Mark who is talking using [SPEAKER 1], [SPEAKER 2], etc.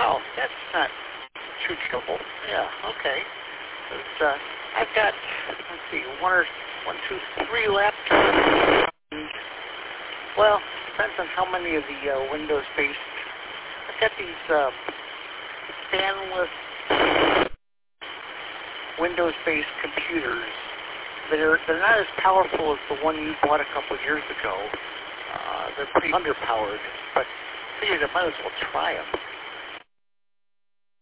[SPEAKER 1] Oh, that's not too trouble. Yeah, okay. I've got, let's see, one, two, three laptops. Well, depends on how many of the Windows-based. I've got these fanless Windows-based computers. They're not as powerful as the one you bought a couple of years ago. They're pretty underpowered, but I figured I might as well try them.